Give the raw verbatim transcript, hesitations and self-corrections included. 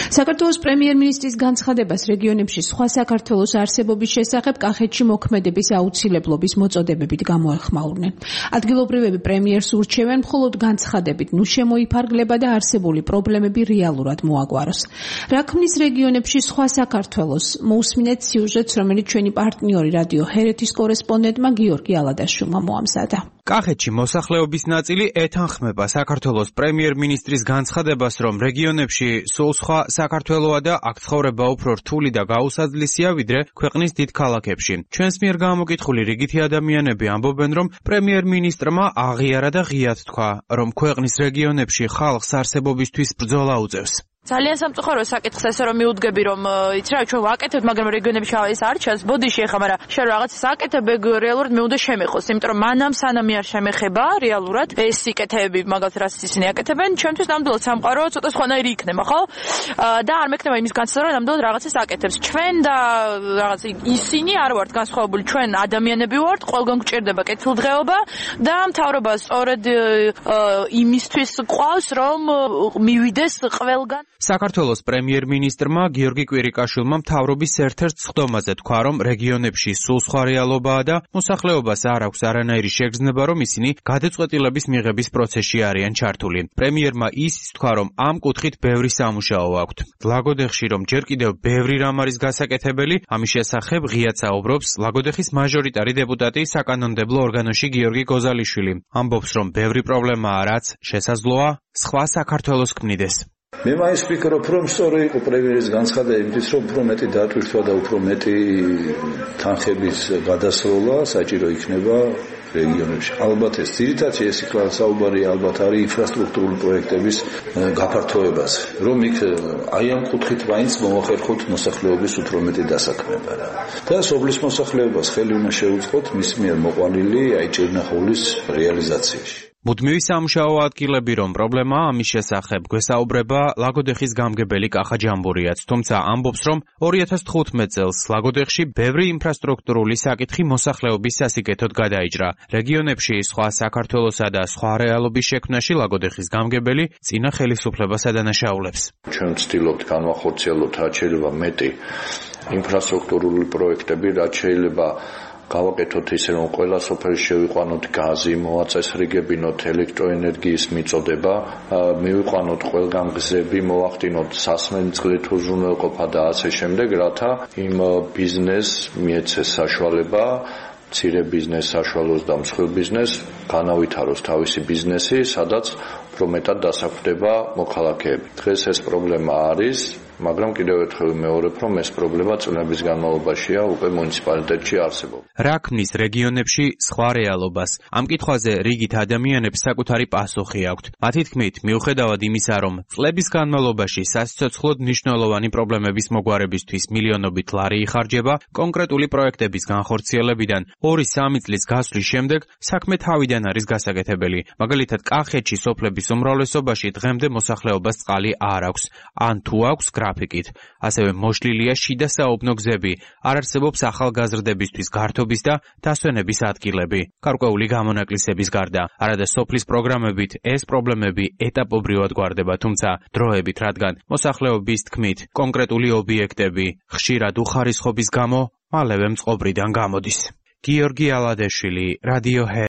საქართველოს პრემიერ-მინისტრის განცხადებას რეგიონებში სხვა საქართველოს არსებობის შესახებ კახეთში მოქმედების აუცილებლობის მოწოდებებით გამოეხმაურნენ. ადგილობრივები პრემიერს ურჩევენ მხოლოდ განცხადებით ნუ შემოიფარგლება და არსებული პრობლემები რეალურად მოაგვაროს. რა ქმნის რეგიონებში სხვა საქართველოს? მოусმინეთ სიუჟეტს, რომელიც ჩვენი პარტნიორი რადიო ჰერეთის კორესპონდენტმა გიორგი ალადაშვილმა მოამზადა. კახეთში მოსახლეობის ნაწილი ეთანხმება საქართველოს პრემიერ-მინისტრის განცხადებას, რომ რეგიონებში სულ სხვა საქართველოა და აქ ცხოვრება უფრო რთული და გაუსაძლისია, ვიდრე ქვეყნის დიდ ქალაქებში. ჩვენს მიერ გამოკითხული რიგითი ადამიანები ამბობენ, რომ პრემიერ-მინისტრმა აღიარა და ღიად თქვა, რომ ქვეყნის რეგიონებში ხალხს არსებობისთვის ბრძოლა უწევს. ძალიან სამწუხარო საკითხს ესე რომ მიუდგები რომ იცი რა ჩვენ ვაკეთებთ მაგრამ რეგიონებში ეს არ ჩანს ბოდიში ეხა მაგრამ შენ რაღაც საკეთებ რეალურად მე უნდა შემეხოს იმიტომ რომ მანამ სანამ არ შემეხება რეალურად ეს სიკეთეები მაგალითად რაც ისინი აკეთებენ ჩვენთვის ნამდვილად სამყარო ცოტა სხვანაირი იქნება ხო და არ მექნება იმის განცდა რომ ნამდვილად რაღაცას აკეთებს ჩვენ და რაღაც ისინი არ ვართ განსხვავებული ჩვენ ადამიანები ვართ ყველგან გვჭირდება კეთილდღეობა და მთავრობა სწორედ იმისთვის ყავს რომ მივიდეს ყველგან საქართველოს პრემიერ-მინისტრმა გიორგი კვირიკაშვილმა მთავრობის ერთ-ერთ სხდომაზე თქვა, რომ რეგიონებში სულ სხვა რეალობაა და მოსახლეობას არ აქვს არანაირი შეგრძნება, რომ ისინი გადაწყვეტილების მიღების პროცესში არიან ჩართული. პრემიერმა ისიც თქვა, რომ ამ კუთხით ბევრი სამუშაო აქვთ. ლაგოდეხში, რომ ჯერ კიდევ ბევრი რამ არის გასაკეთებელი, ამის შესახებ ღიად საუბრობს ლაგოდეხის მაჟორიტარი დეპუტატი საკანონმდებლო ორგანოში გიორგი გოზალიშვილი. ამბობს, რომ ბევრი პრობლემაა, რაც შესაძლოა სხვა საქართველოს ქმნიდეს. მე მაინც ვფიქრობ, რომ სწორი იყო პრემიერის განცხადება იმის, რომ უფრო მეტი დატვირთვა და უფრო მეტი თანხების გადასროლა საჭირო იქნება რეგიონებში. ალბათ ეს ძირითადად ეს იქლა საუბარი ალბათ არის ინფრასტრუქტურული პროექტების გაფართოებაზე, რომ იქ აი ამ კუთხით მაინც მოახერხოთ მოსახლეობის უფრო მეტი დასაქმება რა. და სოფლის მოსახლეობას ხელი უნდა შეუწყოთ მის მიერ მოყვანილი აი ჭირნახულის რეალიზაციაში. მუდმივი სამუშაო ადგილები რომ პრობლემაა ამის შესახებ გვესაუბრება ლაგოდეხის გამგებელი კახა ჯამბურიაც, თუმცა ამბობს, რომ ორი ათას თხუთმეტ წელს ლაგოდეხში ბევრი ინფრასტრუქტურული საკითხი მოსახლეობის სასიკეთოდ გადაიჭრა. რეგიონებში სხვა საქართველოსა და სხვა რეალობის შექმნაში ლაგოდეხის გამგებელი წინა ხელისუფლებას ადანაშაულებს. ჩვენ ვცდილობთ განვახორციელოთ რაც შეიძლება მეტი ინფრასტრუქტურული პროექტები, რაც შეიძლება გავაკეთოთ ისე რომ ყველა სოფელში შევიყვანოთ გაზი, მოვაწესრიგებინოთ ელექტროენერგიის მიწოდება, მივიყვანოთ ყველგან გზები, მოვახდინოთ სასმენწყლით უზრუნველყოფა და ასე შემდეგ, რათა იმ ბიზნესს მიეცეს საშუალება, მცირე ბიზნესს საშუალოს და მსხვილ ბიზნესს განავითაროს თავისი ბიზნესი, სადაც უფრო მეტად დასაქმდება მოქალაქეები. დღეს ეს პრობლემა არის, მაგრამ კიდევ ერთხელ ვიმეორებ, რომ ეს პრობლემა წლების განმავლობაშია უკვე მუნიციპალიტეტში არსებობს. რა ქმნის რეგიონებში სხვა რეალობას? ამ კითხვაზე რიგით ადამიანებს საკუთარი პასუხი აქვთ. მათი თქმით, მიუხედავად იმისა, რომ წლების განმავლობაში სასიცოცხლოდ მნიშვნელოვანი პრობლემების მოგვარებისთვის მილიონობით ლარი იხარჯება, კონკრეტული პროექტების განხორციელებიდან ორი-სამი წლის გასვლის შემდეგ საქმე თავიდან არის გასაკეთებელი. მაგალითად, კახეთში სოფლების უმრავლესობაში დღემდე მოსახლეობას წყალი არ აქვს, ან თუ აქვს გრაფიკით. ასევე მოშლილია შიდა საუბნო გზები, არ არსებობს ახალგაზრდებისთვის გართობის და დასვენების ადგილები. გარკვეული გამონაკლისების გარდა, არადა სოფლის პროგრამებით ეს პრობლემები ეტაპობრივად გვარდება, თუმცა დროებით, რადგან მოსახლეობის თქმით, კონკრეტული ობიექტები ხშირად უხარისხობის გამო მალევე მწყობრიდან გამოდის. გიორგი ალადაშვილი, რადიო